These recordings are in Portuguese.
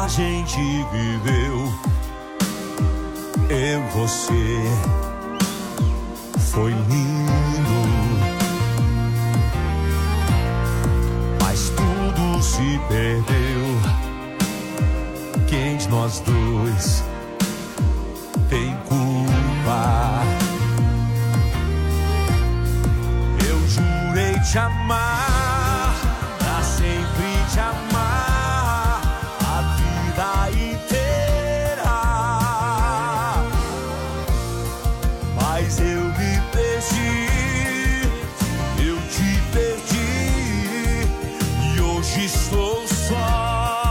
gente viveu, eu e você, foi lindo, mas tudo se perdeu. Quem de nós dois tem culpa? Eu jurei te amar, pra sempre te amar, a vida inteira. Mas eu me perdi, eu te perdi, e hoje estou só.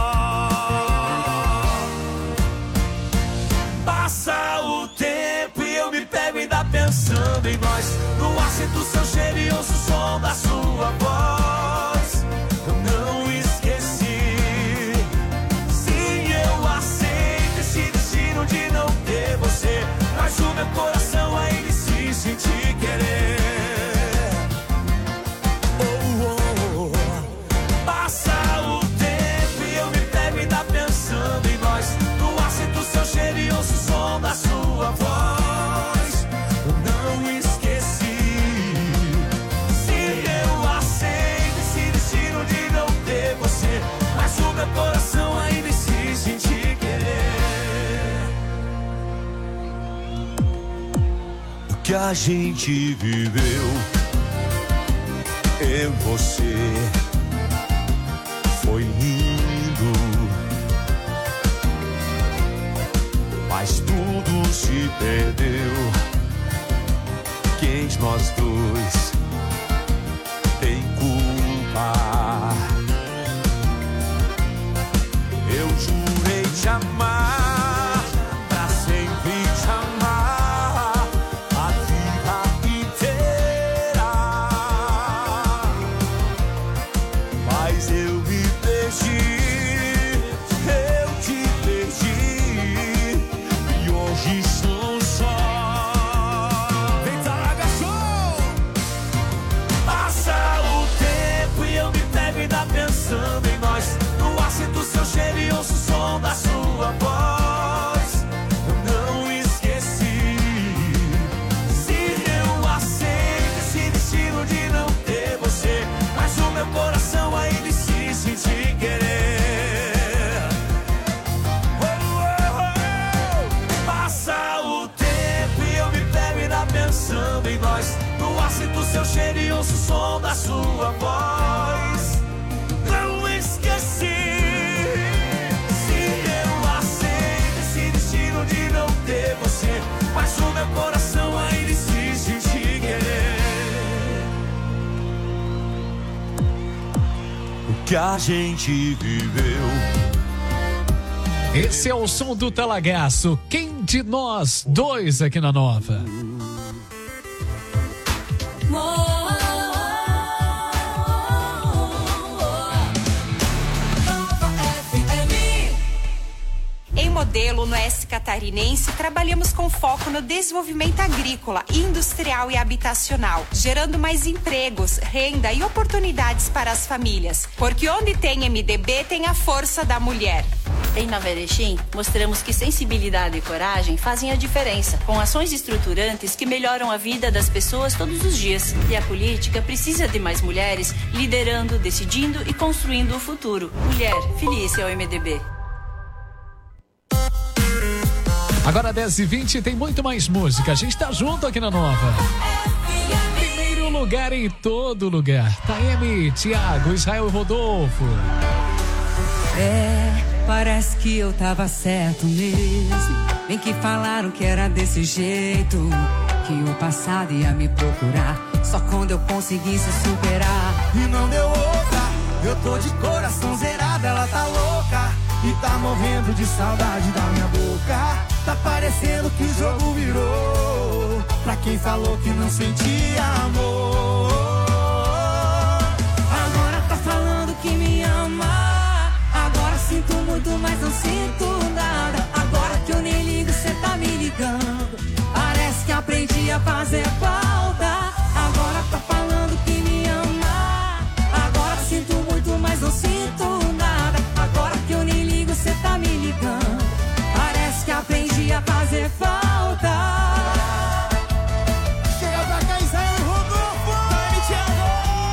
Passa o tempo e eu me pego ainda pensando em nós. No ar sinto seu cheiro e ouço o som da sua voz. Eu não esqueci. Sim, eu aceito esse destino de não ter você, mas o meu coração ainda insiste em te querer. Oh, oh, oh. Passa o tempo e eu me pego ainda pensando em nós. No ar sinto seu cheiro e ouço o som da sua voz. Eu não esqueci. Sim, eu aceito esse destino de não ter você, mas o meu coração ainda insiste em te querer. O que a gente viveu, eu e você, foi lindo, mas tudo se perdeu. Quem de nós dois tem culpa? Eu jurei te amar, pra sempre te amar, a vida inteira. Mas eu me perdi, eu te perdi, e hoje estou só. Vem Traga Show! Passa o tempo e eu me pego ainda pensando em nós. No ar sinto seu cheiro e ouço o som da sua voz. Eu não esqueci. Sim, eu aceito esse destino de não ter você, mas o meu coração ainda insiste em te querer. Oh, oh, oh. Passa o tempo e eu me pego ainda pensando em nós. No ar sinto seu cheiro e ouço o som da sua voz. Não esqueci. Sim, eu aceito esse destino de não ter você, mas o meu coração ainda insiste em te querer. O que a gente viveu. Esse é o som do Talagaço. Quem de nós dois aqui na Nova? Em Modelo, no Oeste Catarinense, trabalhamos com foco no desenvolvimento agrícola, industrial e habitacional, gerando mais empregos, renda e oportunidades para as famílias. Porque onde tem MDB, tem a força da mulher. Em Nova Erechim, mostramos que sensibilidade e coragem fazem a diferença, com ações estruturantes que melhoram a vida das pessoas todos os dias. E a política precisa de mais mulheres liderando, decidindo e construindo o futuro. Mulher, filie-se ao MDB. Agora 10h20, tem muito mais música. A gente tá junto aqui na Nova. Primeiro lugar em todo lugar. Taeme, Thiago, Israel e Rodolfo. Parece que eu tava certo mesmo. Bem que falaram que era desse jeito, que o passado ia me procurar só quando eu conseguisse superar. E não deu outra, eu tô de coração zerado, ela tá louca e tá morrendo de saudade da minha boca. Tá parecendo que o jogo virou pra quem falou que não sentia amor. Agora tá falando que me ama, agora sinto muito, mas não sinto nada. Agora que eu nem ligo, cê tá me ligando. Parece que aprendi a fazer falta. Agora tá falando que me ama, agora sinto muito, mas não sinto nada. Agora que eu nem ligo, cê tá me ligando. fazer falta. Chega pra cá, Israel e Rodolfo. Vai, Thiago.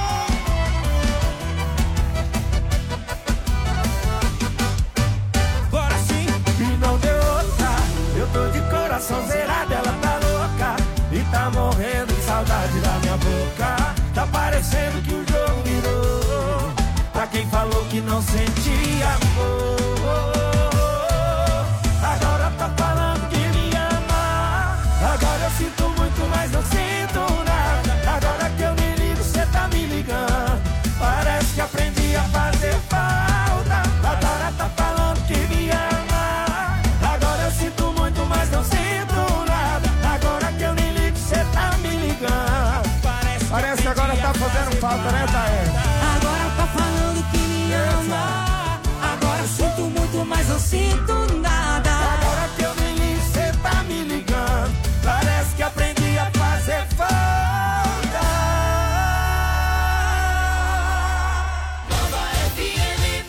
Agora sim. E não deu outra. Eu tô de coração zerado, ela tá louca e tá morrendo de saudade da minha boca. Tá parecendo que o jogo virou pra quem falou que não sentia amor. Agora tá falando que me ama. Agora eu sinto muito, mas não sinto nada. Agora que eu me ligo, cê tá me ligando. Parece que aprendi a fazer falta. Agora tá falando que me ama. Agora eu sinto muito, mas não sinto nada. Agora que eu me ligo, cê tá me ligando. Parece que agora tá fazendo falta, né, Taé? Agora tá falando que me ama. Agora eu sinto muito, mas não sinto nada. Agora que eu me ligo, cê tá me ligando. Parece que aprendi a fazer falta. Nova FM.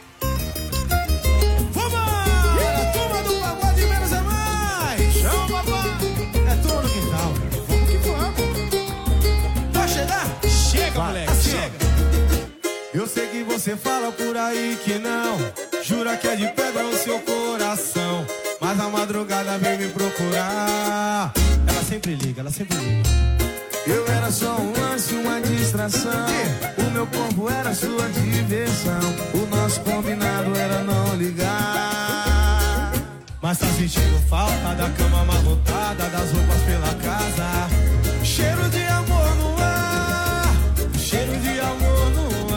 Vamos! E a turma do pagode menos é mais. Chama, papai. É turma do quintal. Vamos que vamos. Vai chegar? Chega, moleque, assim, chega. Eu sei que você fala por aí que não, jura que é de pedra o seu coração, mas a madrugada vem me procurar. Ela sempre liga, ela sempre liga. Eu era só um lance, uma distração. O meu corpo era sua diversão. O nosso combinado era não ligar. Mas tá sentindo falta da cama amarrotada, das roupas pela casa. Cheiro de amor no ar, cheiro de amor no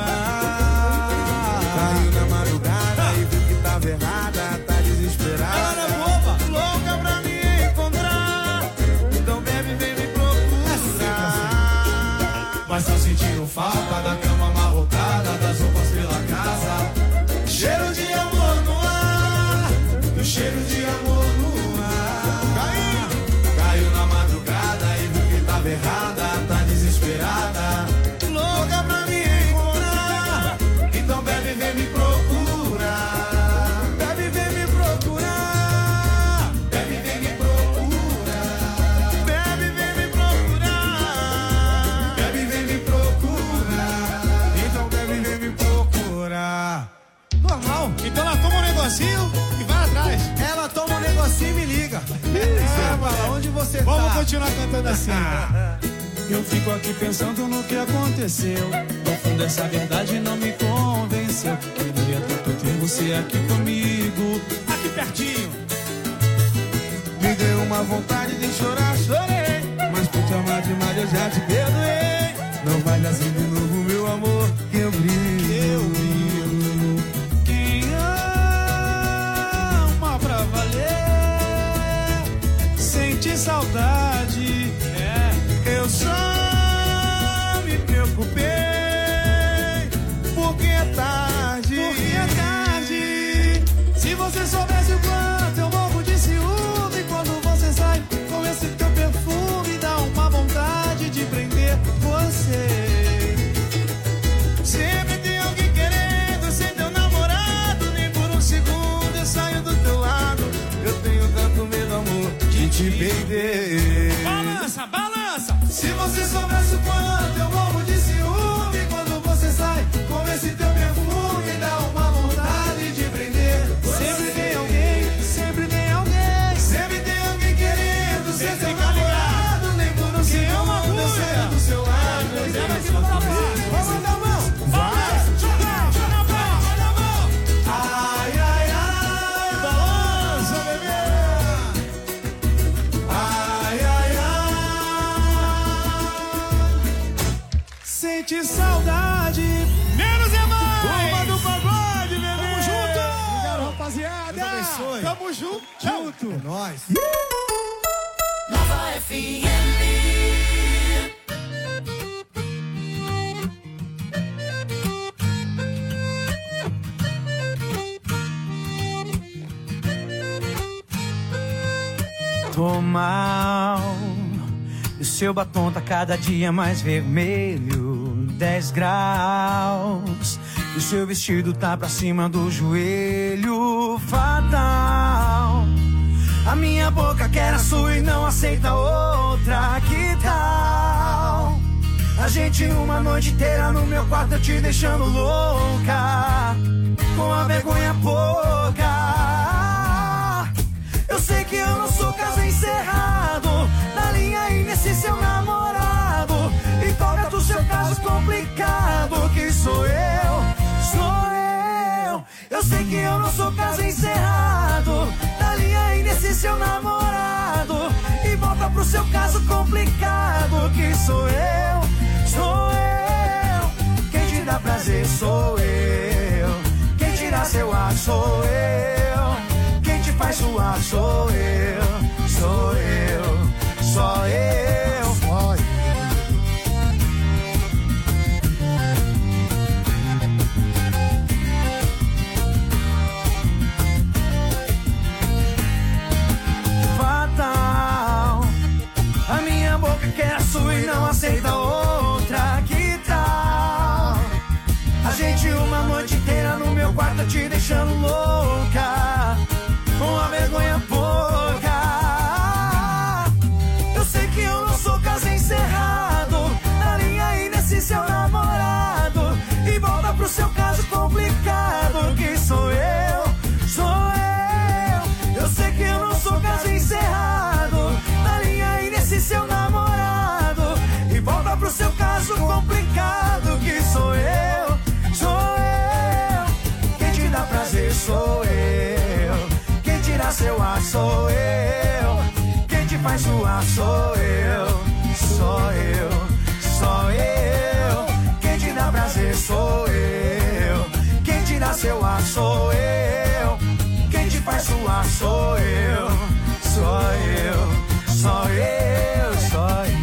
ar. Caiu na madrugada e viu que tava errada, tá desesperada. Ela é boba, louca pra me encontrar. Então bebe, vem me procurar. Mas tá sentindo falta da cama amarrotada, das roupas pela casa. Cheiro de amor no ar, o cheiro de amor no ar. Caiu na madrugada e viu que tava errada, tá desesperada. Louca pra me encontrar. Então bebe, vem me procurar. Bebe, vem me procurar. Bebe, vem me procurar. Bebe, vem me procurar. Bebe, vem me procurar. Então bebe, vem me procurar. Normal. Então ela toma um negocinho e vai atrás. Ela toma um negocinho e me liga. Fala, onde você tá? Vamos continuar cantando assim. Eu fico aqui pensando no que aconteceu. No fundo essa verdade não me convenceu. Queria tanto ter você aqui comigo, aqui pertinho. Me deu uma vontade de chorar, chorei. Mas por te amar demais eu já te perdoei. Não vai dar assim de novo, meu amor, que eu brilho. Eu brilho. Quem ama pra valer sente saudade. Eu só me preocupei porque é tarde. Porque é tarde. Se você soubesse o quanto eu morro de ciúme quando você sai com esse teu perfume, dá uma vontade de prender você. Sempre tem alguém querendo ser teu namorado. Nem por um segundo eu saio do teu lado. Eu tenho tanto medo, amor, de te perder. Balança, balança. Se você soubesse o quanto eu morro de ciúme quando você sai com esse teu perfume, dá uma vontade de prender você. Sempre tem alguém, sempre tem alguém. Sempre tem alguém querendo ser teu namorado. Nem por um segundo eu saio do seu lado. Eu tenho tanto medo. Vamos dar a mão. Vai. Joga na mão, joga na mão. Ai, ai, ai. Balança, bebê. Ai, ai, ai. Sente saudade. Menos é mais. Turma do pagode, bebê. Tamo junto. Obrigado, rapaziada. Deus abençoe. Tamo junto. É nóis. Nova FM. Tô mal, e o seu batom tá cada dia mais vermelho, 10 graus. E o seu vestido tá pra cima do joelho, fatal. A minha boca quer a sua e não aceita outra. Que tal a gente uma noite inteira no meu quarto, eu te deixando louca, com a vergonha pouca. Eu sei que eu não sou caso encerrado, na linha aí nesse seu namorado, e toca do seu caso complicado, que sou eu, sou eu. Eu sei que eu não sou caso encerrado, na linha aí nesse seu namorado, e volta pro seu caso complicado, que sou eu, sou eu. Quem te dá prazer sou eu, quem tira seu ar sou eu, quem te faz suar sou eu, sou eu, só eu, só eu. Fatal, a minha boca quer a sua e não aceita outra. Que tal a gente uma noite inteira no meu quarto, te deixando louca, com a vergonha pouca. Eu sei que eu não sou caso encerrado, na linha aí nesse seu namorado, e volta pro seu caso complicado, que sou eu, sou eu. Eu sei que eu não sou caso encerrado, na linha aí nesse seu namorado, e volta pro seu caso complicado, que sou eu, sou eu. Quem te dá prazer sou eu, quem tira seu ar sou eu, quem te faz suar sou eu, só eu, só eu. Quem te dá prazer sou eu, quem tira seu ar sou eu, quem te faz suar sou eu, só eu, só eu, só eu.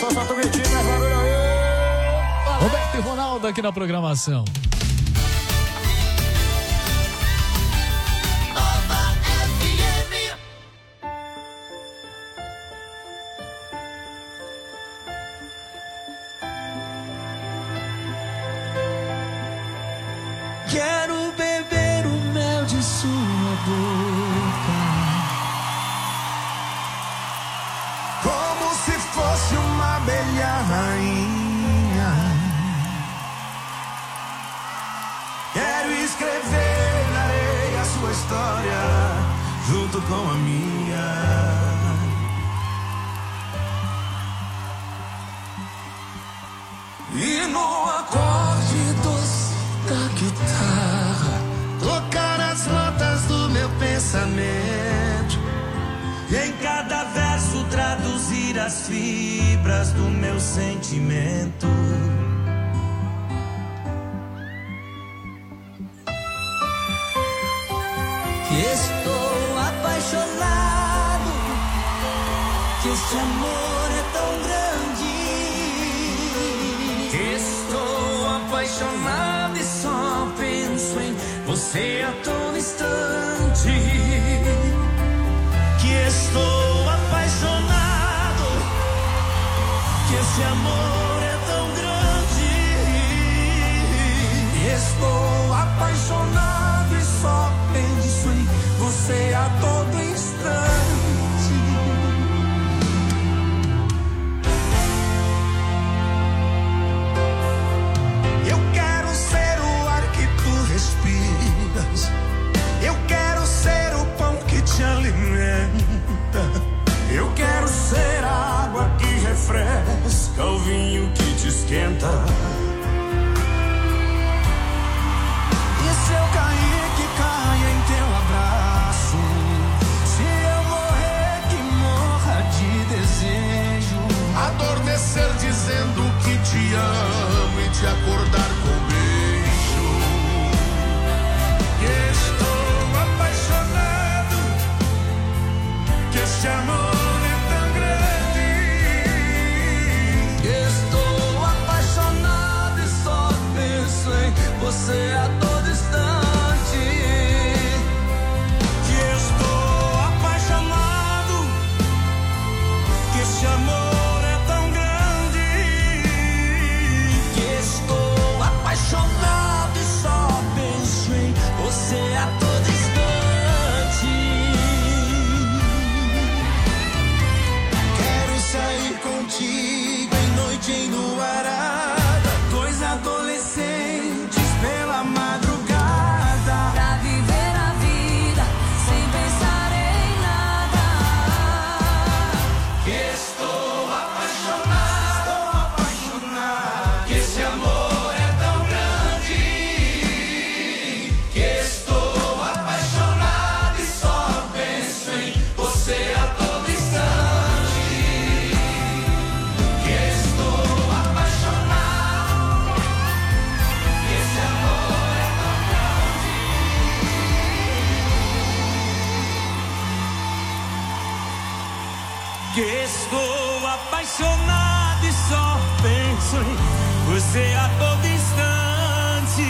Atenção, solta o gritinho, mais barulho aí. Roberto e Ronaldo aqui na programação. Quero beber o mel de sua boca, Como se fosse uma abelha rainha. Quero escrever na areia a sua história, junto com a minha. E no acorde doce da guitarra, tocar as notas do meu pensamento. e em cada verso traduzir as fibras do meu sentimento. Que estou apaixonado, que este amor é tão grande. Que estou apaixonado e só penso em você a todo instante. Que estou apaixonado, que esse amor é tão grande. Estou apaixonado e só penso em você a todo instante. Eu quero ser o ar que tu respiras. Eu quero ser o pão que te alimenta. Eu quero ser a água que refresca, o vinho que te esquenta. Se eu cair, que caia em teu abraço. Se eu morrer, que morra de desejo. Adormecer dizendo que te amo e te acordar com beijo. Que estou apaixonado, que este amor é tão grande. Que estou apaixonado e só penso em você a todo instante. Que estou apaixonado, que este amor é tão grande. Que estou apaixonado e só penso em você a todo instante. Quero sair contigo em noite enluarada, dois adolescentes pela madrugada. Pra viver a vida sem pensar em nada. Que estou apaixonado, que esse amor é tão grande. Que estou apaixonado e só penso em você a todo instante. Que estou apaixonado, que esse amor é tão grande. Que estou apaixonado e só penso em você a todo instante.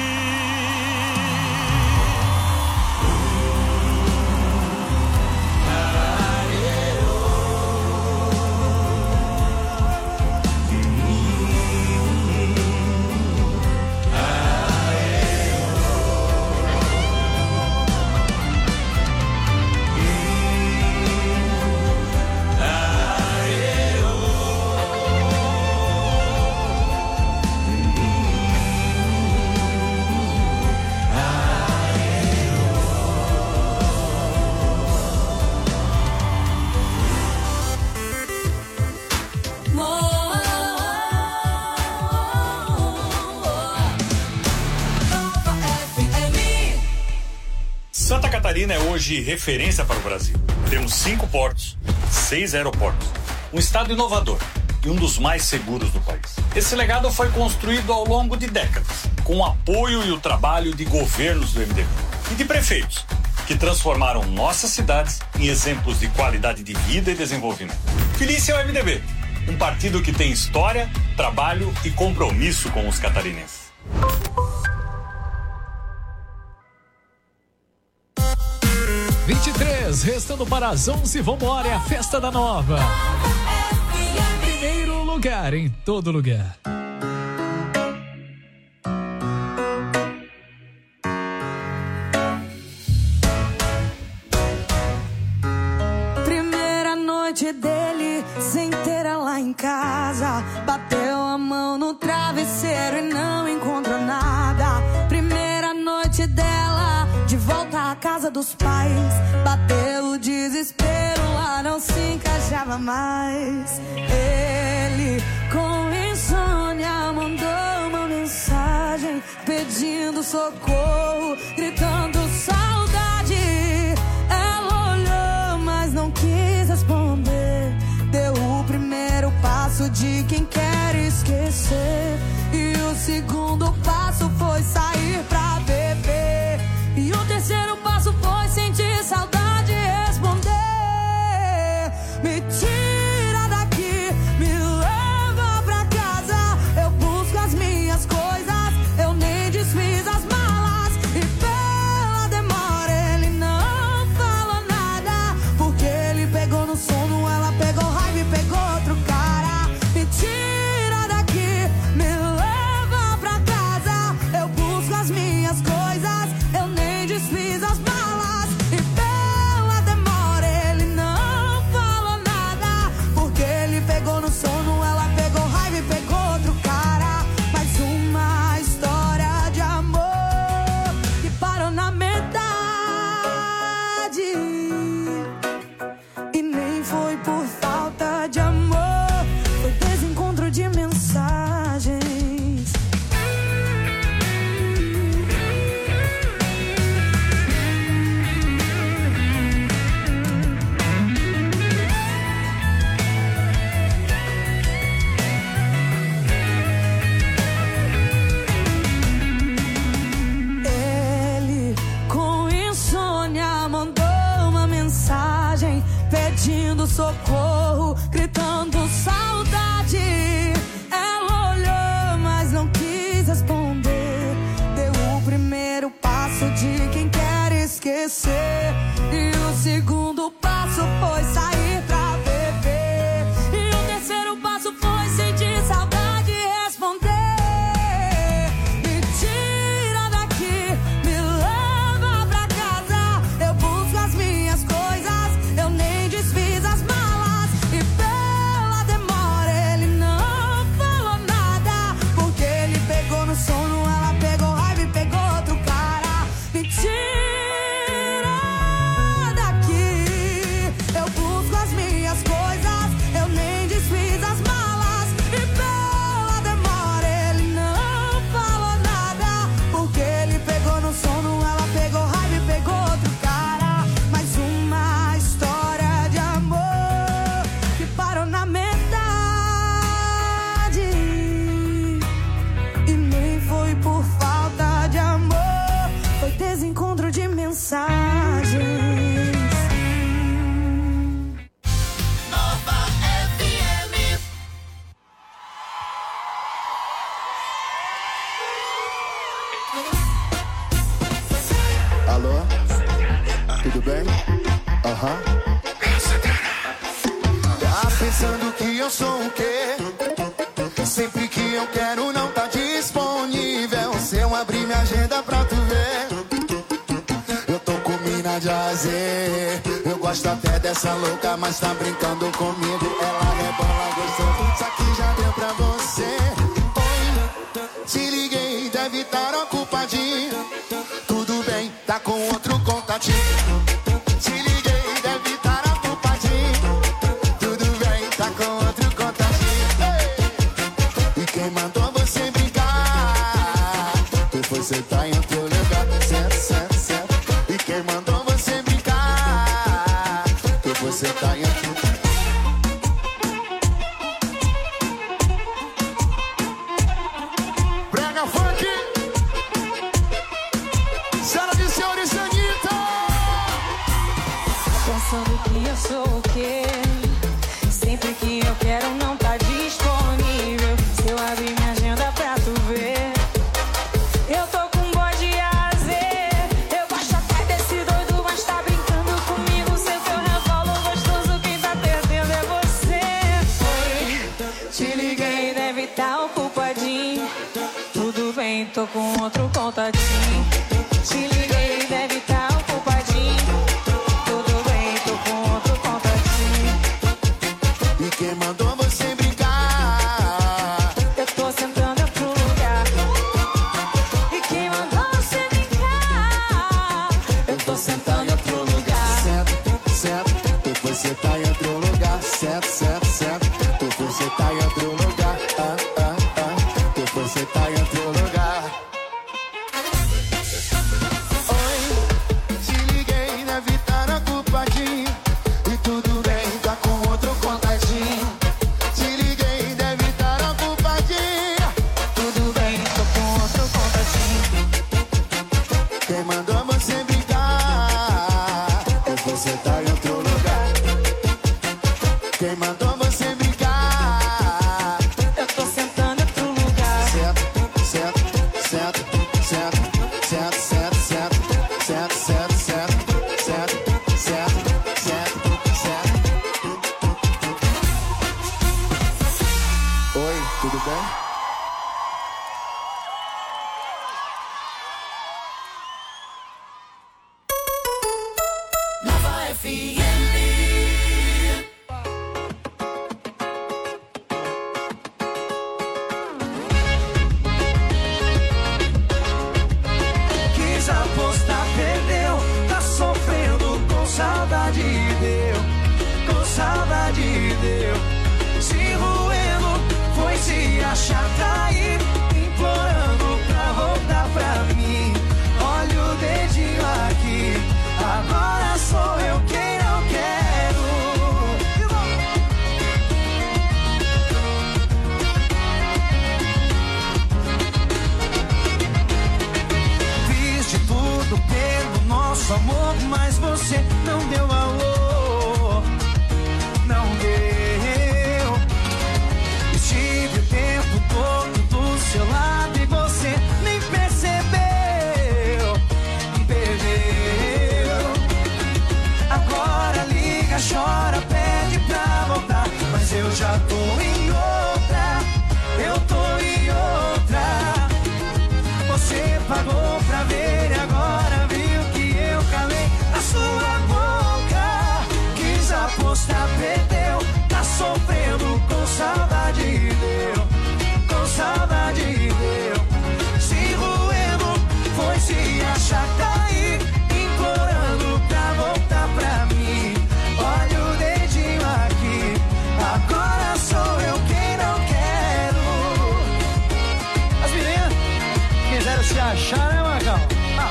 Santa Catarina é hoje referência para o Brasil. Temos 5 portos, 6 aeroportos, um estado inovador e um dos mais seguros do país. Esse legado foi construído ao longo de décadas, com o apoio e o trabalho de governos do MDB e de prefeitos, que transformaram nossas cidades em exemplos de qualidade de vida e desenvolvimento. Feliz é o MDB, Um partido que tem história, trabalho e compromisso com os catarinenses. Restando para as 11, vambora, é a Festa da Nova. Primeiro lugar em todo lugar. Primeira noite dele, sem ter ela em casa. Bateu a mão no travesseiro e não encontrou nada. Primeira noite dela, de volta à casa dos pais. Bateu o desespero, lá não se encaixava mais. Ele, com insônia, mandou uma mensagem pedindo socorro, gritando saudade. Ela olhou, mas não quis responder. Deu o primeiro passo de quem quer esquecer, e o segundo passo foi sair pra beber, e o terceiro passo foi sentir saudade e responder: me tira daqui, me leva pra casa. Eu busco as minhas coisas, eu nem desfiz as malas. E pela demora ele não falou nada, porque ele pegou no sono, ela pegou raiva e pegou outro cara. Me tira daqui, me leva pra casa. Eu busco as minhas coisas, eu nem desfiz as malas. E pela demora ele não falou nada, porque ele pegou no sono, ela pegou raiva e pegou outro cara. Mais uma história de amor que parou na metade, e nem foi por falta de amor, foi desencontro de mensagens. Ele, com insônia, mandou uma mensagem pedindo socorro, gritando saudade. Ela olhou, mas não quis responder. Deu o primeiro passo de quem quer esquecer, e o segundo passo foi sair pra beber, e o terceiro passo foi sentir saudade e responder: me tira daqui, me leva pra casa. Eu busco as minhas coisas, eu nem desfiz as malas. E pela demora ele não falou nada, porque ele pegou no sono, ela pegou raiva e pegou outro cara. Me tira daqui, eu busco as minhas coisas, eu nem desfiz as malas. E pela demora ele não falou nada, porque ele pegou no sono, ela pegou raiva e pegou outro cara. Mais uma história de amor que parou na metade, e nem foi por falta de amor, foi desencontro de mensagens. Nova FM. Alô? Tudo bem? Aham. Tá pensando que eu sou o quê? Sempre que eu quero não tá disponível. Se eu abrir minha agenda pra tu ver, eu tô com mina de azer. Eu gosto até dessa louca, mas tá brincando comigo. Ela rebola gostoso, isso aqui já deu pra você. Oi, te liguei, deve estar ocupadinho. Tudo bem, tá com outro contatinho. Te liguei, deve estar ocupadinho. Tudo bem, tá com outro contatinho. Ei! E quem mandou você brincar? Tu foi sentar em outro lugar. Certo. E quem mandou você brincar? Tu foi sentar em outro lugar. Brega funk. Sala de senhores, Anitta. Pensando que eu sou o quê? Sempre que eu quero não tá liguei, deve estar ocupadinho. Tudo bem, tô com outro contatinho. Te liguei, deve estar ocupadinho. Tudo bem, tô com outro contatinho. E quem mandou você brincar? Eu tô sentando em outro lugar. E quem mandou você brincar? Eu tô sentando em outro lugar. Certo, certo, tu foi sentar em outro lugar. Certo, certo, certo, tu foi sentar em outro lugar. Tu foi sentar em outro lugar. Oi, te liguei, deve estar ocupadinho. E tudo bem, tá com outro contatinho. Te liguei, deve estar ocupadinho. Tudo bem, tô com outro contatinho. Quem mandou você brincar? Eu vou sentar em outro lugar. Quem mandou você brincar? Eu tô sentando em outro lugar. Certo, certo, certo, certo, certo, certo, certo, certo, certo, certo, certo, certo, certo. Oi, tudo bem? Nova FM. Quis apostar, perdeu. Tá sofrendo com saudade, deu. Com saudade, deu. Se roendo, foi se achar trair. Implorando pra voltar pra mim. Olha o dedinho aqui. Agora sou eu quem não quero. Fiz de tudo pelo nosso amor, mas você não deu valor. Não deu. Estive o tempo todo do seu lado e você nem percebeu. Perdeu. Agora liga, chora, pede pra voltar. Mas eu já tô em outra. Eu tô em outra. Você pagou pra ver e agora viu que eu calei a sua boca. Quis apostar, perdeu. Tá sofrendo com saudade, deu. Com saudade, deu. Se roendo, foi se achar cair. Implorando pra voltar pra mim. Olha o dedinho aqui. Agora sou eu quem não quero. As meninas quiseram se achar, né, Marcão?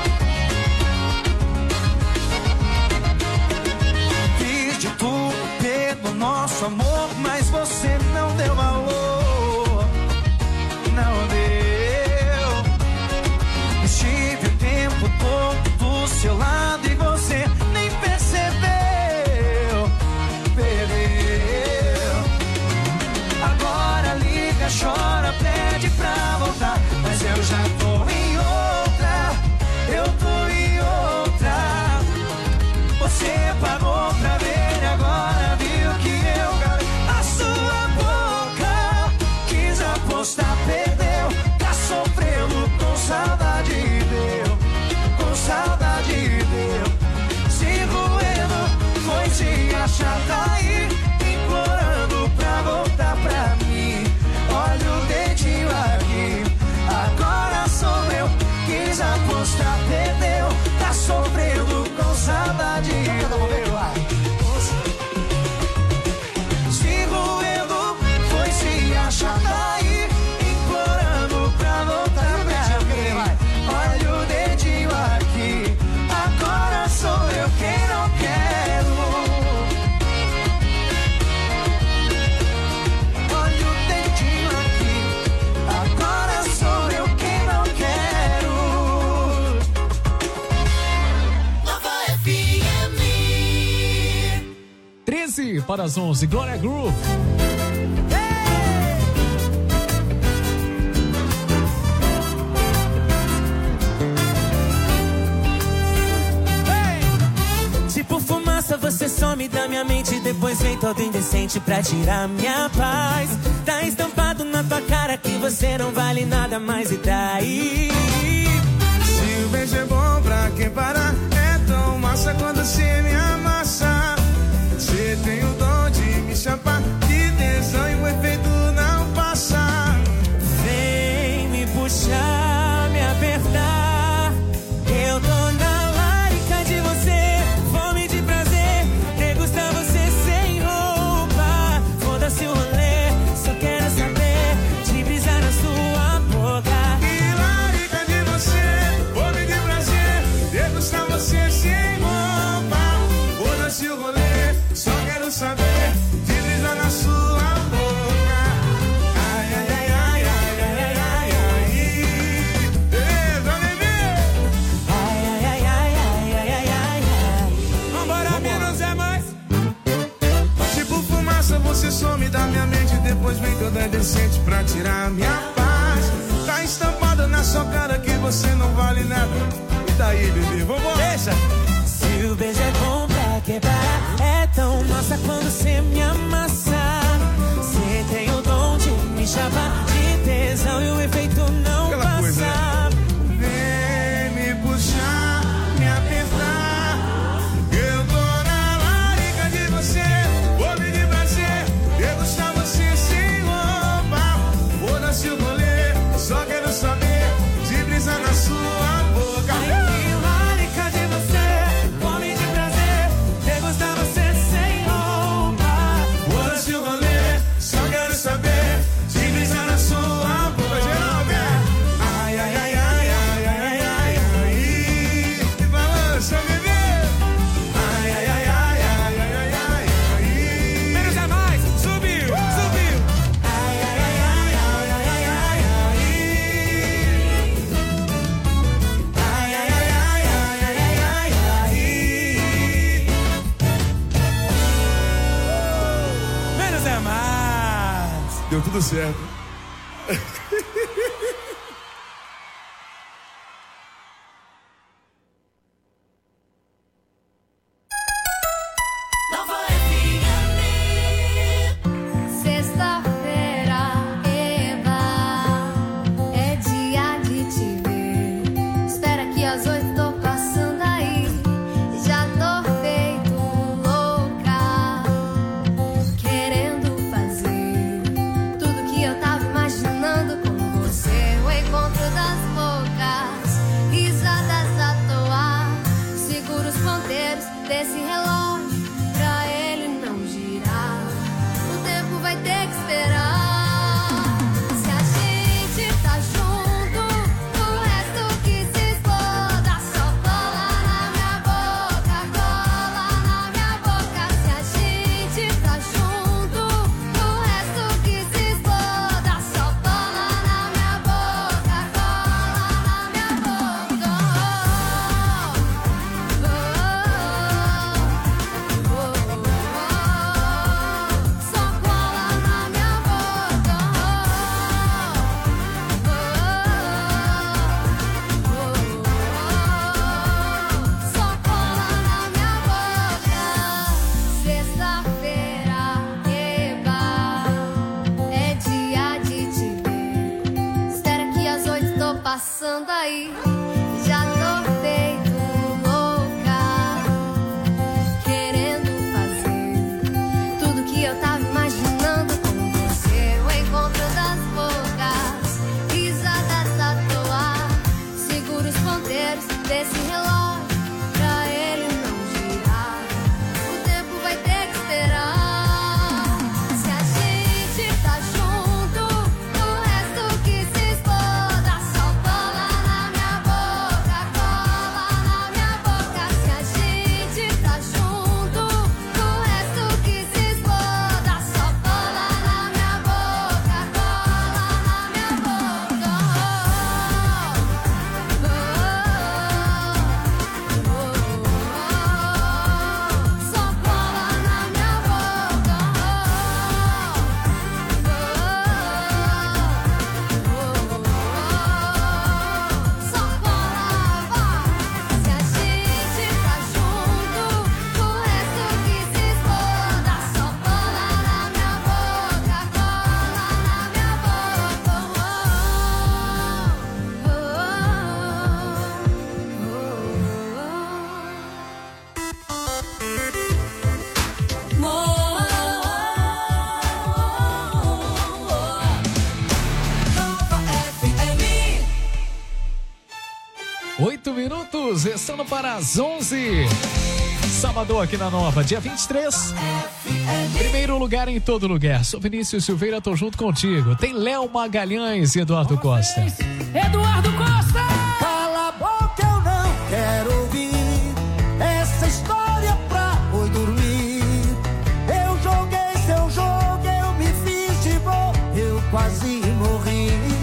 Fiz de tudo pelo nosso amor, mas você não deu valor. Não deu. Estive o tempo todo do seu lado e você nem percebeu. Perdeu. Agora liga, chora, pede pra voltar. Mas eu já tô em outra. Eu tô em outra. Você pagou pra ver e agora viu que eu calei a sua boca. Quis apostar, perdeu. Tá sofrendo com saudade, deu. Com saudade, deu. Se roendo, foi se achar trair. Implorando pra voltar pra mim. Olha o dedinho aqui. Agora sou eu. Quis apostar, perdeu. Tá sofrendo com saudade, deu. Se roendo, foi se achar trair. Implorando pra voltar pra mim. Olha o dedinho aqui. Agora sou eu quem não quero. Olha o dedinho aqui. Agora sou eu quem não quero. Nova FM. 13 para as 11, Glória Groove. Se por fumaça você some da minha minha mente, depois vem todo indecente pra tirar minha paz. Tá estampado na tua cara que você não vale nada mais, e daí? Se o beijo é bom pra quem parar, é tão massa quando você me amassa. Você tem o dom de me chapar de tesão e o efeito não passa. Vem me puxar, me apertar. Eu tô na larica de você, fome de prazer, degustar você sem roupa. Foda-se o rolê, só quero saber de brisar na sua boca. Que larica de você, fome de prazer, degustar você sem roupa. Foda-se o rolê, só quero saber de brisar na sua boca. Ai, ai, ai, ai, ai, ai, ai, ai. Beleza, bebê? Ai, ai, ai, ai, ai, ai, ai, ai. Vambora, menos é mais. Tipo fumaça, você some da minha mente, depois vem toda decente pra tirar minha paz. Tá estampada na sua cara que você não vale nada. E daí, bebê, vambora. Deixa. Se o beijo é bom pra quebrar, é tão massa quando cê me amassa. Cê tem o dom de me chamar de tesão e o efeito não Aquela passa. coisa, né? Vem me puxar, me apertar. Eu tô na larica de você, fome de prazer, degustar você sem roupa. Foda-se o rolê, só quero saber de brisar na sua boca. Ai, que larica de você, fome de prazer, degustar você sem roupa. Foda-se o rolê, só quero saber de brisar na sua boca. Geral, né? Ai, ai, ai, ai, ai, ai, ai, ai, ai. Que balança, bebê. Ai, ai, ai, ai, ai, ai, ai, ai, ai. Menos é mais, subiu, subiu. Ai, ai, ai, ai, ai, ai, ai, ai, ai. Ai, ai, ai, ai, ai, ai, ai, ai, ai. Menos é mais. Deu tudo certo. Sexta-feira, Eva, é dia de te ver. Espera que às 8 tô passando aí. Já tô feito louca, querendo fazer tudo que eu tava imaginando com você. O encontro das bocas, risadas à toa. Segura os ponteiros desse relógio pra ele não girar. O tempo vai ter que esperar. Se a gente tá junto, o resto que se exploda. Só cola na minha boca, cola na minha boca. Se a gente tá junto, o resto que se exploda. Só cola na minha boca, cola na minha boca. Só cola na minha boca. Só cola na minha boca. Sexta-feira, Eva, é dia de te ver. Espera que às 8 tô passando aí. Já tô feito louca, querendo fazer tudo que eu tava imaginando com você. O encontro das bocas, risadas à toa. Segura os ponteiros desse relógio pra ele não girar. O tempo vai ter que esperar. Se a gente tá junto, o resto que se exploda. Só cola na minha boca. 8 minutos, restando para as 11. Sábado aqui na Nova, dia 23. Primeiro lugar em todo lugar. Sou Vinícius Silveira, tô junto contigo. Tem Léo Magalhães e Eduardo Costa. Eduardo Costa! Cala a boca, eu não quero ouvir essa história pra boi dormir. Eu joguei seu jogo, eu me fiz de bom, eu quase morri.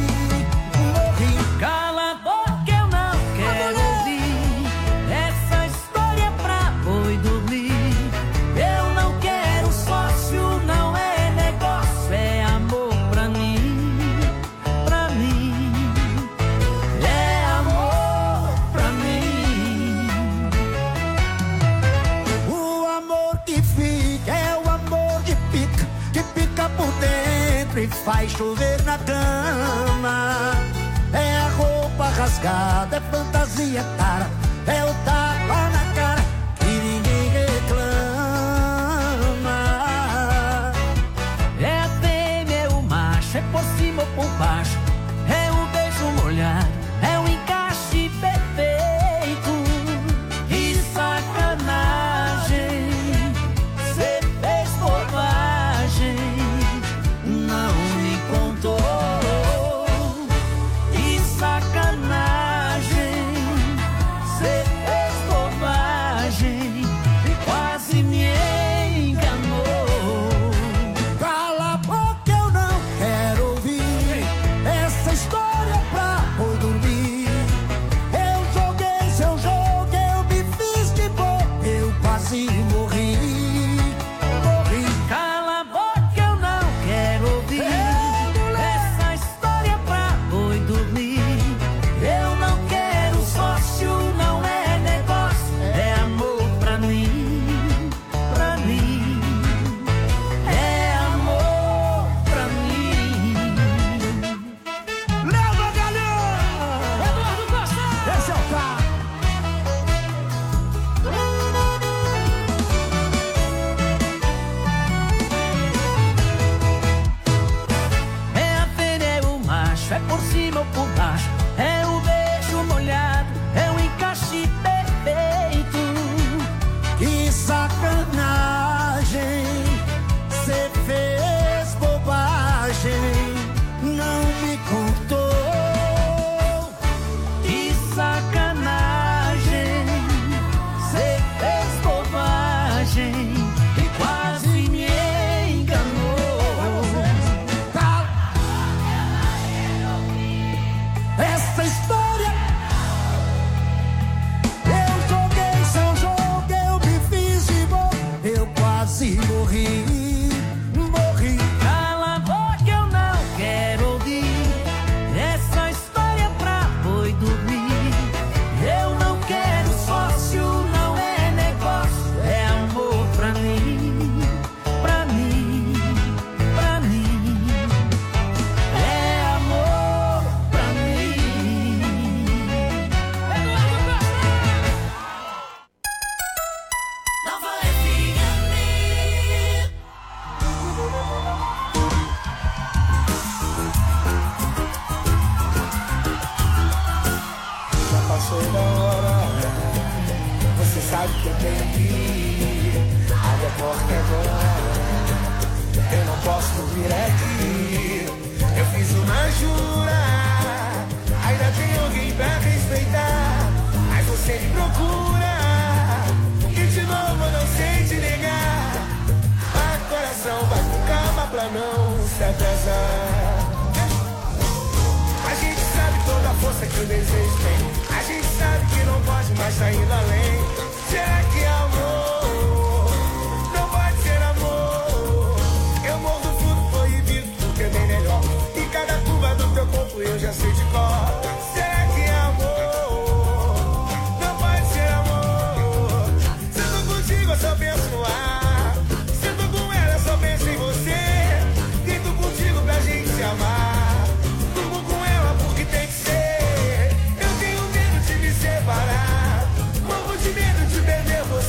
Cala a boca, eu não quero ouvir essa história pra boi dormir. Eu não quero sócio, não é negócio, é amor pra mim, pra mim. É amor pra mim. O amor que fica é o amor que pica por dentro e faz chover na cama. É a roupa rasgada, é fantasia cara, é o tapa na cara que ninguém reclama. É a fêmea, é o macho, é por cima ou por baixo, é um beijo molhado, é um encaixe perfeito. E sacanagem, cê fez bobagem, não me contou. E sacanagem, cê fez bobagem e quase me enganou. Cala a boca, eu não quero ouvir essa história pra boi dormir. Eu joguei seu jogo, eu me fiz de bom, eu quase morri. Cala a boca, eu não quero ouvir essa história pra boi dormir. Eu não quero sócio, não é negócio, é amor pra mim, pra mim. É amor pra mim. Léo Magalhães! Eduardo Costa! Esse é o cara! É a fêmea, é o macho, é por cima ou por baixo, é o beijo molhado, é um encaixe perfeito. Que sacanagem, cê fez bobagem, não me contou. Que sacanagem, cê fez bobagem e quase me enganou. Essa história, eu joguei seu jogo, eu me fiz de bom, eu quase morri. Cala a boca, eu não quero ouvir essa história pra boi dormir. Eu não quero sócio, não é negócio, é amor pra mim, pra mim, pra mim. É amor pra mim. Eduardo Costa! Nova FM. Já passou da hora, você sabe que eu tenho que ir. Abre a porta agora, eu não posso vir aqui. Eu fiz uma jura, ainda tem alguém pra respeitar, mas você me procura e de novo eu não sei te negar. Mas coração vai com calma pra não se atrasar. A gente sabe toda a força que o desejo tem, a gente sabe que não pode mais sair além. Será que é amor? Não pode ser amor. Eu morro do fruto proibido porque é bem melhor, e cada curva do teu corpo eu já sei de cor. Será que é amor? Não pode ser amor. Se eu tô contigo eu só penso no ar, se eu tô com ela eu só penso em você. Grito contigo pra gente se amar, durmo com ela porque tem que ser. Eu tenho medo de me separar, morro de medo de perder você.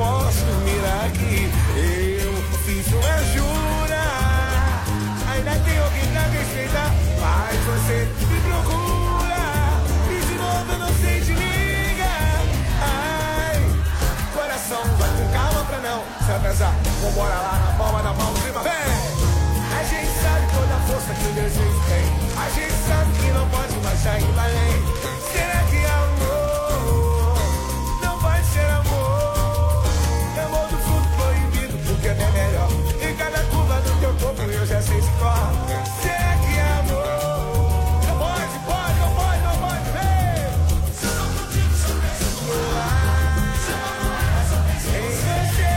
posso dormir aqui. Eu fiz uma jura, ainda tem alguém pra respeitar, mas você me procura e de novo eu não sei te ligar. Ai, coração, vai com calma pra não se atrasar. Vambora lá na palma da mão, cima, vem. A gente sabe toda a força que o desejo tem. A gente sabe que não pode mais sair além. Será que amor não vai ser amor? Amor do fruto proibido, porque é bem melhor. Em cada curva do teu corpo eu já sei se corre. Será que amor não pode, pode, não pode, não pode, vem. Se eu não contigo, se eu penso no ar. Se eu não é, só penso em você.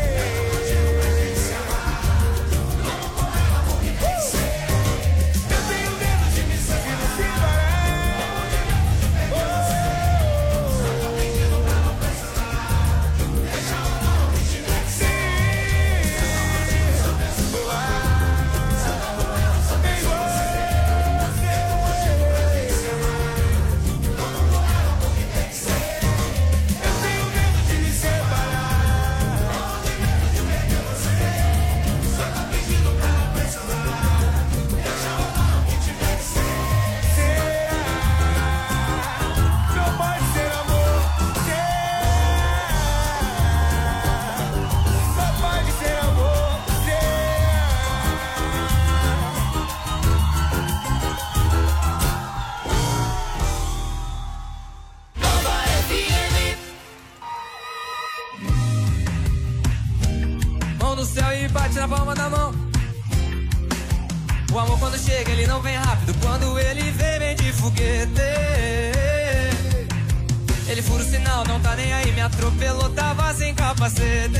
Bate na palma da mão. O amor quando chega ele não vem rápido. Quando ele vem de foguete. Ele fura o sinal, não tá nem aí. Me atropelou, tava sem capacete.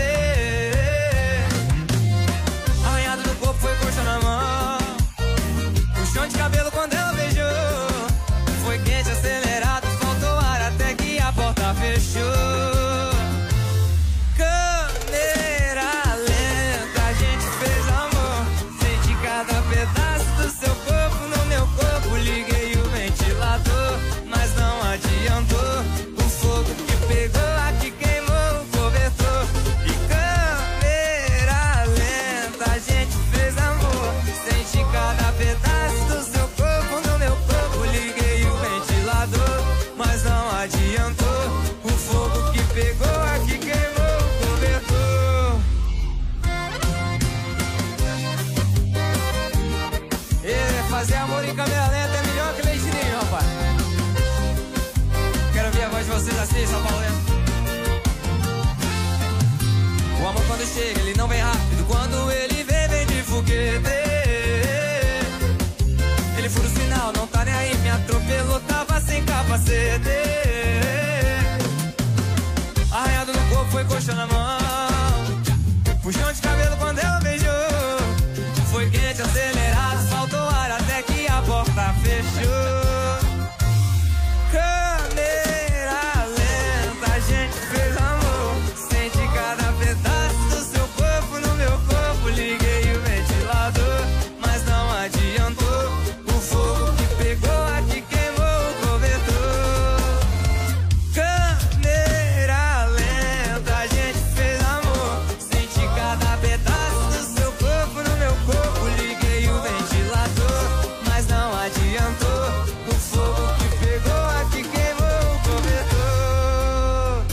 Arranhado no corpo, foi coxa na mão. Puxão de cabelo quando ela beijou. Foi quente, acelerado, faltou ar até que a porta fechou. Fazer amor em câmera lenta é melhor que leite ninho, rapaz. Quero ver a voz de vocês assim, São Paulo. O amor quando chega, ele não vem rápido. Quando ele vem de foguete. Ele fura o sinal, não tá nem aí. Me atropelou, tava sem capacete. Arranhado no corpo, foi coxa na mão. Puxão de cabelo quando ela beijou. Foi quente, acelerado, faltou ar até que a porta fechou. Câmera lenta, a gente fez amor. Sente cada pedaço do seu corpo no meu corpo. Liguei o ventilador, mas não adiantou. O fogo que pegou aqui queimou o cobertor. Câmera lenta, a gente fez amor. Sente cada pedaço do seu corpo no meu corpo. Liguei o ventilador, mas não adiantou. O fogo que pegou aqui queimou o cobertor.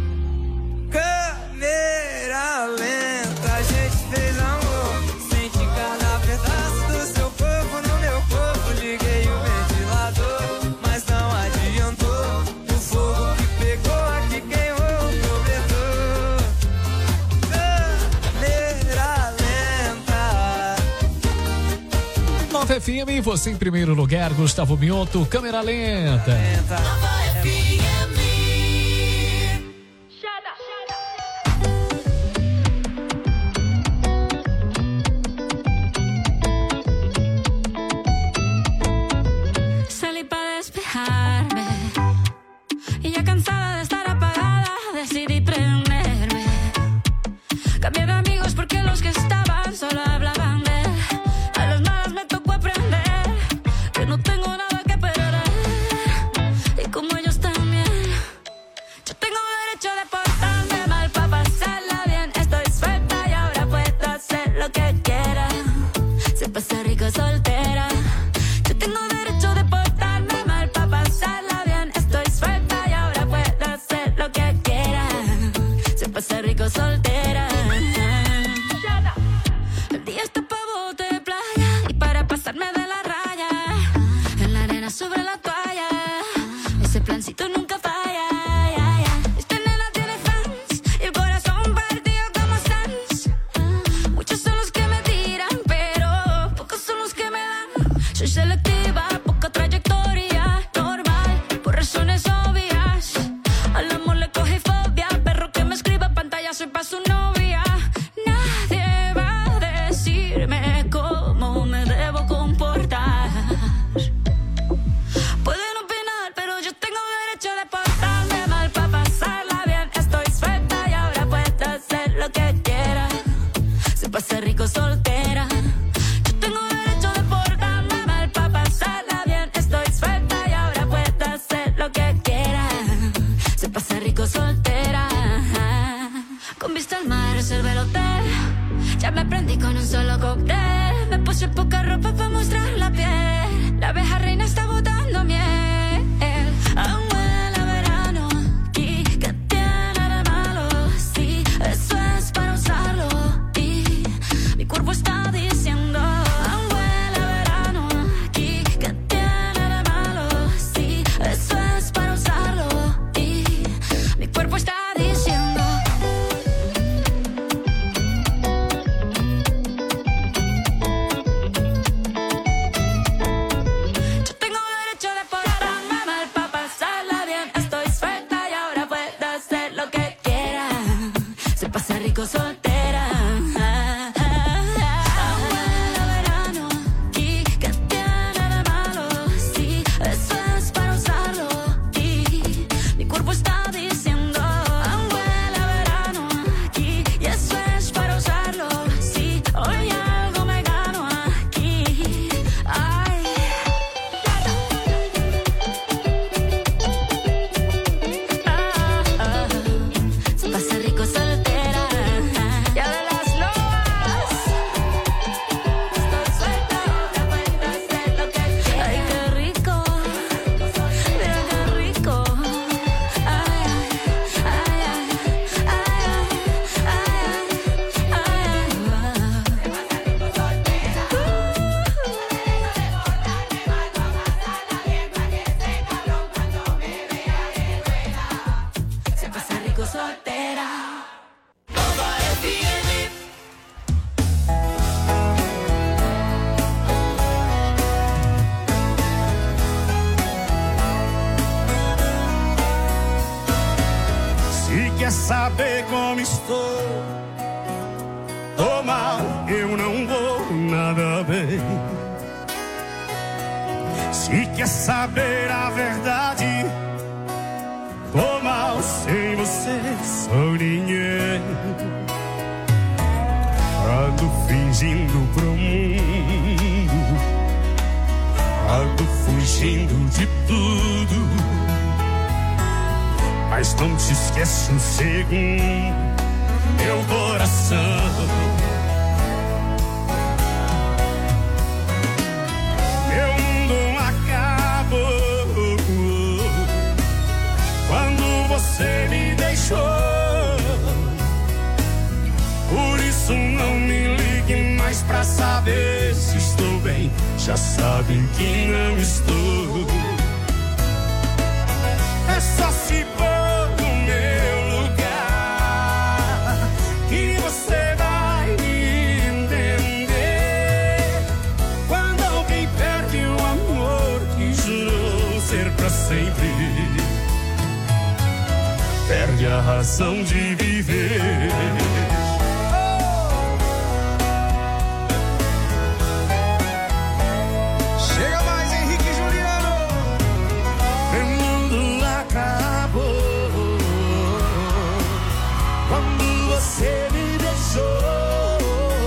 Câmera lenta, a gente fez amor. Sente cada pedaço do seu corpo no meu corpo. Liguei o ventilador, mas não adiantou. O fogo que pegou aqui queimou o cobertor. Câmera lenta. 9 FM, você em primeiro lugar, Gustavo Mioto, câmera lenta. Salí para despejarme y ya cansada de estar apagada decidí prenderme. Cambié de amigos porque los que estaban solo hablaban de él. A las malas me tocó aprender que no tengo nada que perder. Y como ellos también, yo tengo derecho de portarme mal para pasar soltera. El día está pa' bote de playa y para pasarme de la raya. En la arena sobre la toalla, ese plancito nunca falla. Esta nena tiene fans y el corazón partido como Sans. Muchos son los que me tiran, pero pocos son los que me dan. Soy selectiva, poca trayectoria, normal, por razones obvias. Al amor le coge fobia, perro que me escriba pantalla soy pa' su novia. Nadie va a decirme cómo me debo comportar. Pueden opinar, pero yo tengo derecho de portarme mal pa' pasarla bien. Estoy suelta y ahora puedo hacer lo que quiera. Se pasa rico soltera. Yo tengo derecho de portarme mal pa' pasarla bien. Estoy suelta y ahora puedo hacer lo que quiera. Se pasa rico soltera. Con vista al mar reservé el hotel. Ya me prendí con un solo cóctel. Me puse poca ropa para mostrar la piel. La abeja reina está botando miel. Aún huele a verano. ¿Y qué tiene de malo? Sí, eso es para usarlo. Y mi cuerpo está diciendo aún huele a verano. ¿Y qué tiene de malo? Sí, eso es para usarlo. Y mi cuerpo está diciendo. Yo tengo derecho de portarme mal pa' pasarla bien. Estoy suelta y ahora puedo hacer lo que quiera. Se pasa rico soltera. Aún huele a verano. ¿Y qué tiene de malo? Sí, eso es para usarlo. Y mi cuerpo está diciendo aún huele a verano. Y eso es para usarlo. Sí, hoy algo me gano aquí. Ay. Se pasa rico soltera. Y ahora las lobas. Estoy suelta, ahora puedo hacer lo que quiera. Ay, qué rico. Mira qué rico. Ay, ay, ay, ay, se pasa rico soltera. Se quer saber como estou, tô mal, eu não vou nada bem. Se quer saber a verdade, tô mal, sem você sou ninguém. Ando fingindo pro mundo, ando fugindo de tudo. Mas não te esquece um segundo, meu coração. Meu mundo acabou quando você me deixou. Por isso não me ligue mais pra saber se estou bem. Já sabe que não estou. É só se pôr no meu lugar que você vai me entender. Quando alguém perde o amor que jurou ser pra sempre, perde a razão de viver. Chega mais, Henrique e Juliano. Meu mundo acabou quando você me deixou.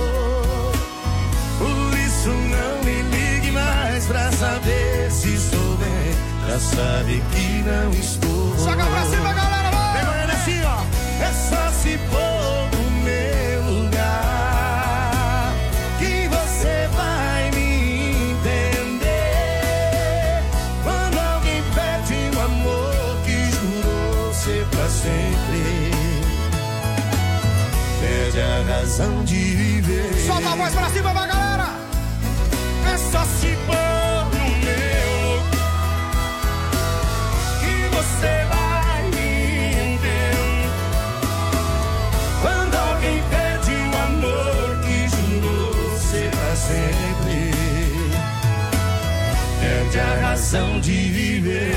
Por isso não me ligue mais pra saber se estou bem. Já sabe que não estou. Joga pra cima, galera, vai! Demorando assim, ó. É só se pôr no meu lugar que você vai me entender. Quando alguém perde o amor que jurou ser pra sempre, perde a razão de viver. Solta a voz pra cima, vai, galera! É só se pôr no meu que você vai me entender. Quando alguém perde o amor que jurou ser pra sempre, perde a razão de viver.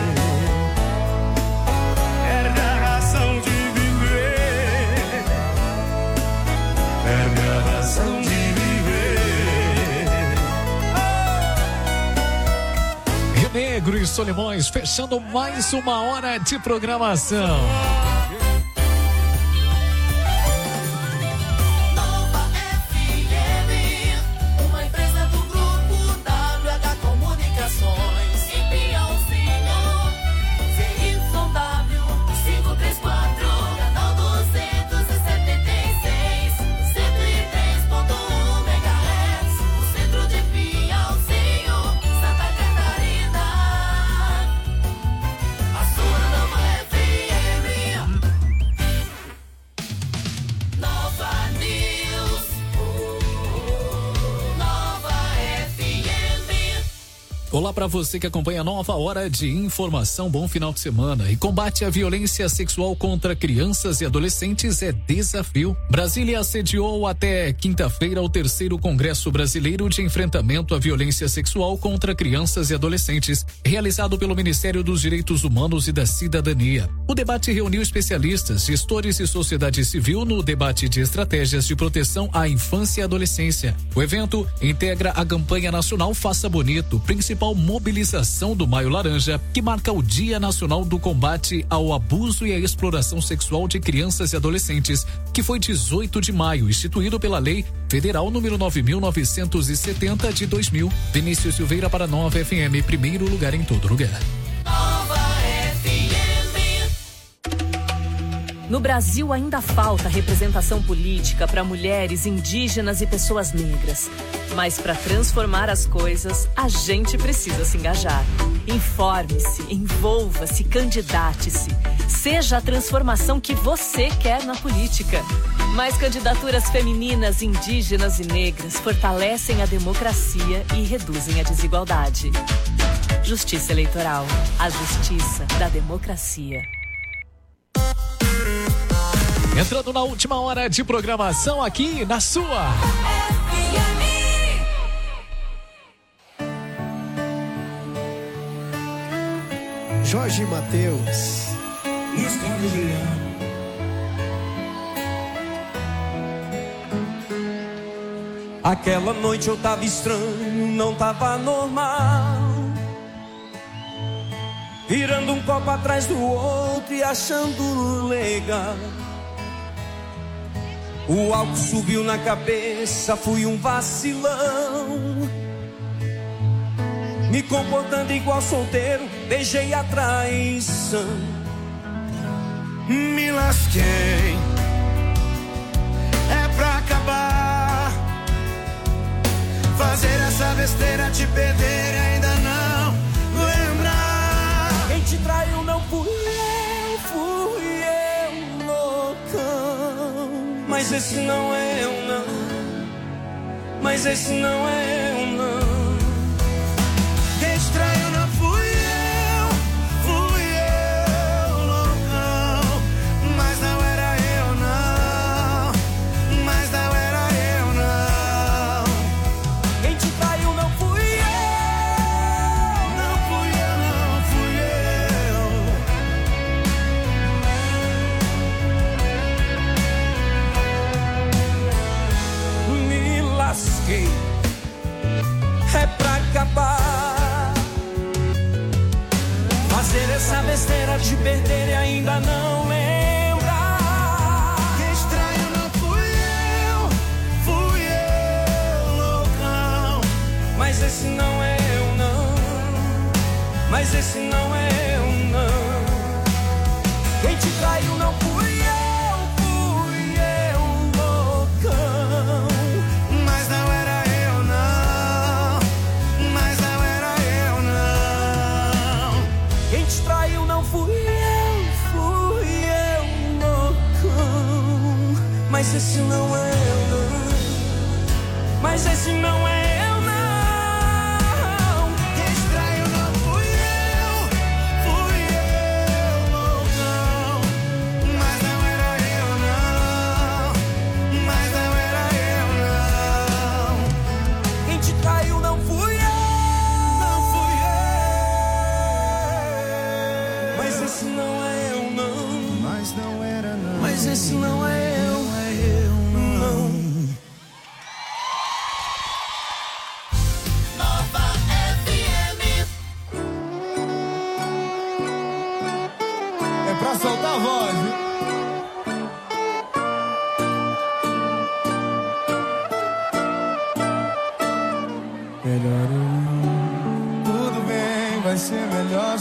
Perde a razão de viver. Perde a razão de viver. Rio Negro e Solimões fechando mais uma hora de programação. Olá para você que acompanha a Nova Hora de Informação. Bom final de semana. E combate à violência sexual contra crianças e adolescentes é desafio. Brasília sediou até quinta-feira o 3º Congresso Brasileiro de Enfrentamento à Violência Sexual contra Crianças e Adolescentes, realizado pelo Ministério dos Direitos Humanos e da Cidadania. O debate reuniu especialistas, gestores e sociedade civil no debate de estratégias de proteção à infância e adolescência. O evento integra a campanha nacional Faça Bonito, principal mobilização do Maio Laranja, que marca o Dia Nacional do Combate ao Abuso e à Exploração Sexual de Crianças e Adolescentes, que foi 18 de maio, instituído pela Lei Federal número 9.970 de 2000. Vinícius Silveira para Nova FM, primeiro lugar em todo lugar. No Brasil ainda falta representação política para mulheres, indígenas e pessoas negras. Mas para transformar as coisas, a gente precisa se engajar. Informe-se, envolva-se, candidate-se. Seja a transformação que você quer na política. Mais candidaturas femininas, indígenas e negras fortalecem a democracia e reduzem a desigualdade. Justiça Eleitoral. A justiça da democracia. Entrando na última hora de programação aqui na sua Jorge Mateus. Gustavo Juliano. Aquela noite eu tava estranho, não tava normal. Virando um copo atrás do outro e achando legal. O álcool subiu na cabeça, fui um vacilão. Me comportando igual solteiro, beijei a traição. Me lasquei, é pra acabar. Fazer essa besteira, te perder e ainda não lembrar. Quem te traiu não fui eu, loucão. Mas esse não é eu não, mas esse não é eu não. Quem te traiu não fui eu, loucão. Mas não era eu não, mas não era eu não. Quem te traiu não fui eu, não fui eu, não fui eu. Me lasquei, é pra acabar. Fazer essa besteira, te perder e ainda não lembrar. Quem te traiu não fui eu, loucão. Mas esse não é eu não, mas esse não é eu não. Quem te traiu não fui eu, loucão. Mas não era eu não, mas não era eu não. Quem te traiu não fui eu, loucão. Mas esse esse não é eu não. Mas esse não é eu não. Quem estranho não fui eu, não. Mas não era eu não. Mas não era eu não. Quem te traiu não fui eu. Mas esse não é eu não. Mas não era não. Mas esse não é eu, não. Nova FM. É pra soltar a voz, viu? Melhor eu ir. Tudo bem, vai ser melhor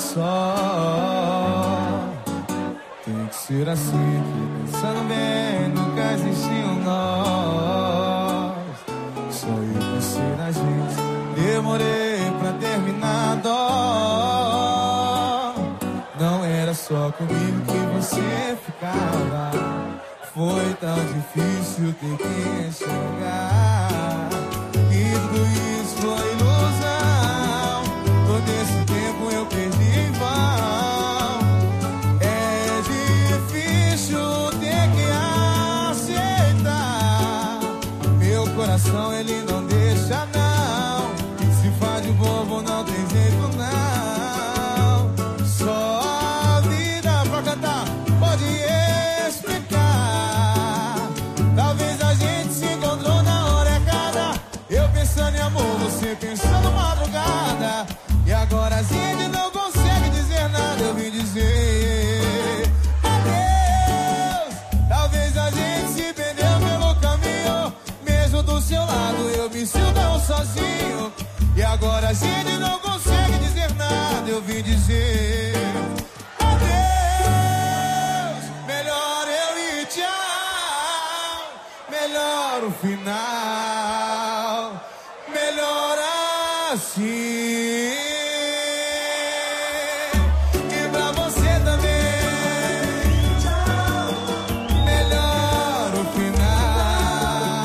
só. Tem que ser assim, que pensando bem, nunca existiu nós. Só eu pensei na gente, demorei pra terminar a dó. Não era só comigo que você ficava. Foi tão difícil ter que enxergar que tudo isso foi ilusão. Todo esse tempo eu perdi em vão. É difícil ter que aceitar. Meu coração ele não deixa não. Se faz de bobo não tem jeito não. Só a vida pra cantar pode explicar. Talvez a gente se encontrou na hora errada. Eu pensando em amor, você pensando madrugada. E agora a gente não consegue dizer nada. Eu vim dizer adeus. Talvez a gente se perdeu pelo caminho. Mesmo do seu lado eu me sinto tão sozinho. E agora a gente não consegue dizer nada. Eu vim dizer adeus. Melhor eu ir, tchau. Melhor o final.